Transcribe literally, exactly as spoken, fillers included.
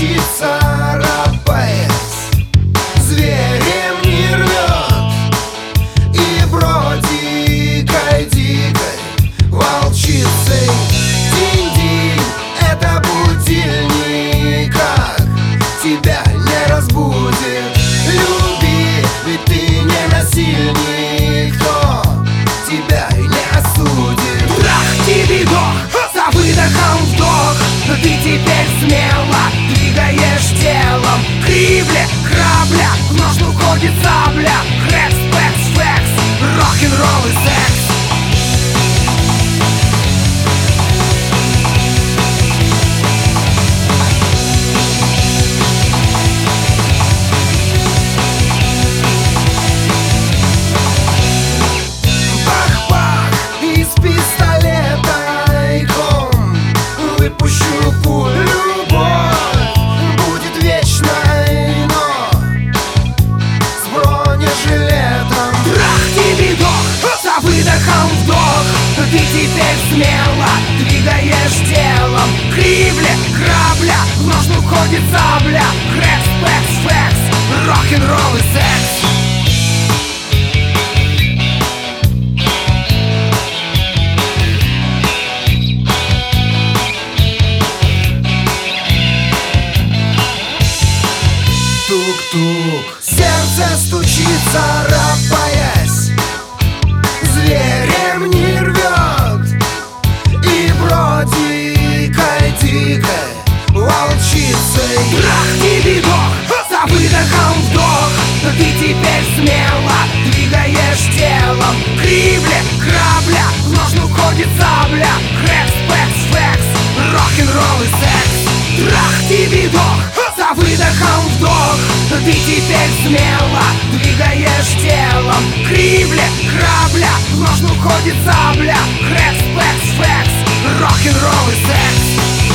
стучится, царапаясь, зверем не рвет. И бродикой дикой волчицей динь-динь, это будильник, как тебя не разбудит. Люби, ведь ты не насильник, кто тебя и не осудит. Трах тебе дох, за выдохом вдох, но ты теперь смело двигаешь телом. Кривля, крабля, в ножну уходит сабля. Хрекс, пекс, флекс, рок-н-ролл и секс. Выпущу пулю, любовь будет вечной, но с бронежилетом. Трах тебе дох, за выдохом вдох, но ты теперь смело двигаешь телом. Кривля, крабля, в ножну уходит сабля. Хрекс, пекс, флекс, рок-н-ролл и секс. Тук-тук, сердце стучит, царапаясь, зверем не рвет. И бродикой дикой волчицей. Трах тебе дох, за выдохом вдох, но ты теперь смело двигаешь телом. Кривля, крабля, в ножну уходит сабля. Хрекс, пекс, флекс, рок-н-ролл и секс. Трах тебе дох, за выдохом вдох, но ты теперь смело двигаешь телом. Кривля, крабля, в ножну уходит сабля. Хрекс, пекс, флекс, рок-н-ролл и секс.